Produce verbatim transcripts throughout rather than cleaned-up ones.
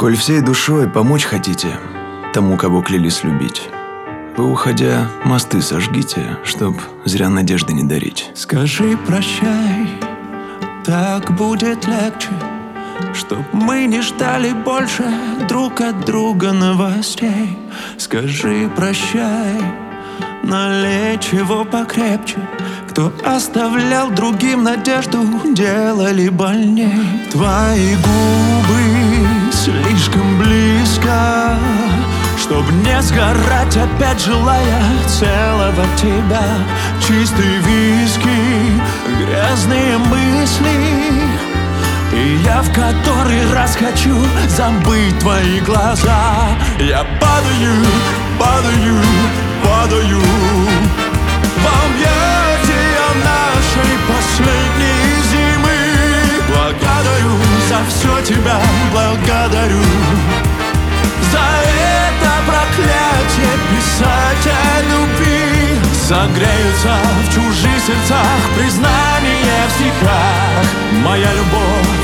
Коль всей душой помочь хотите тому, кого клялись любить, вы, уходя, мосты сожгите, чтоб зря надежды не дарить. Скажи прощай, так будет легче, чтоб мы не ждали больше друг от друга новостей. Скажи прощай, налей чего покрепче. Кто оставлял другим надежду, делали больней. Твои губы слишком близко, чтоб не сгорать опять, желая целовать тебя. Чистый виски, грязные мысли, и я в который раз хочу забыть твои глаза. Я падаю, падаю, падаю в объятия нашей последней зимы. Благодарю за все тебя, благодарю за это проклятие писатель любви. Согреются в чужих сердцах признания в стихах. Моя любовь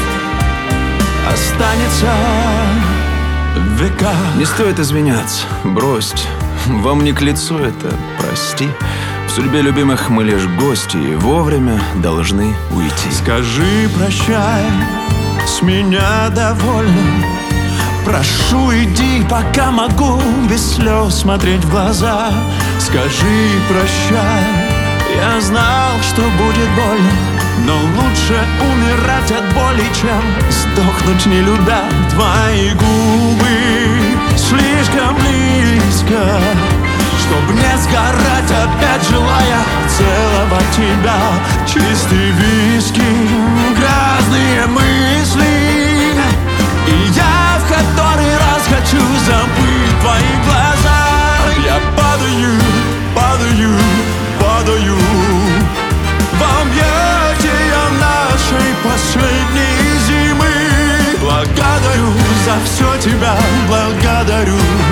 останется в веках. Не стоит извиняться, брось, вам не к лицу это, прости. В судьбе любимых мы лишь гости и вовремя должны уйти. Скажи прощай, с меня довольно. Прошу, иди, пока могу без слез смотреть в глаза. Скажи прощай, я знал, что будет больно, но лучше умирать от боли, чем сдохнуть не любя. Твои губы слишком близко, чтоб не сгорать опять, желая целовать тебя. Чистый виски, грязные мысли, и я в который раз хочу забыть твои глаза. Я падаю, падаю, падаю в объятия нашей последней зимы. Благодарю за все тебя, благодарю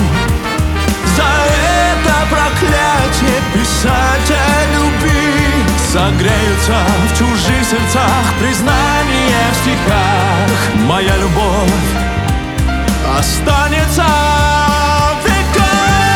за это проклятие писатель любви. Согреются в чужих сердцах признания в стихах. Моя любовь останется в веках.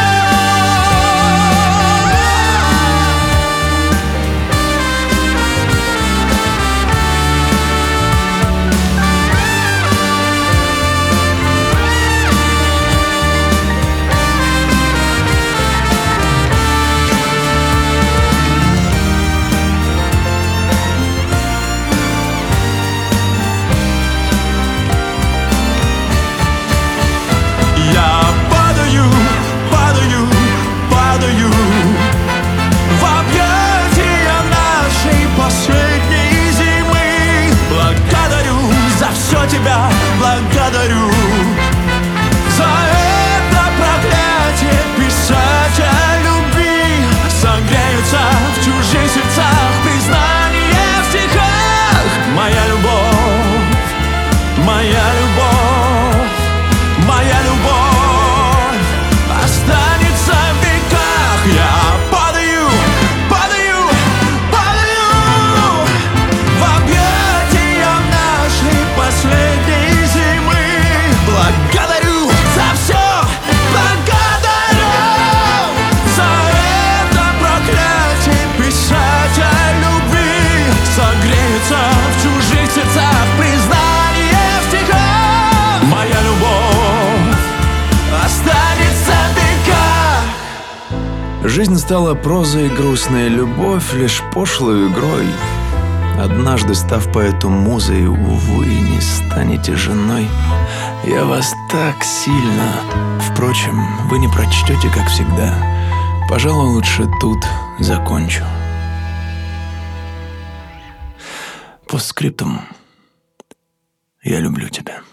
Тебя благодарю за это проклятие писатель любви. Согреются в чужих сердцах признания в стихах. Моя любовь, моя любовь, моя любовь останется в веках. Я падаю, падаю, падаю в объятия нашей последней зимы. Благодарю за все, благодарю за это проклятие писатель любви. Согреются в чужих сердцах признания в стихах. Моя любовь останется в веках. Жизнь стала прозой грустной, любовь лишь пошлой игрой. Однажды, став поэту музой, увы, не станете женой. Я вас так сильно, впрочем, вы не прочтете, как всегда. Пожалуй, лучше тут закончу. Постскриптум. Я люблю тебя.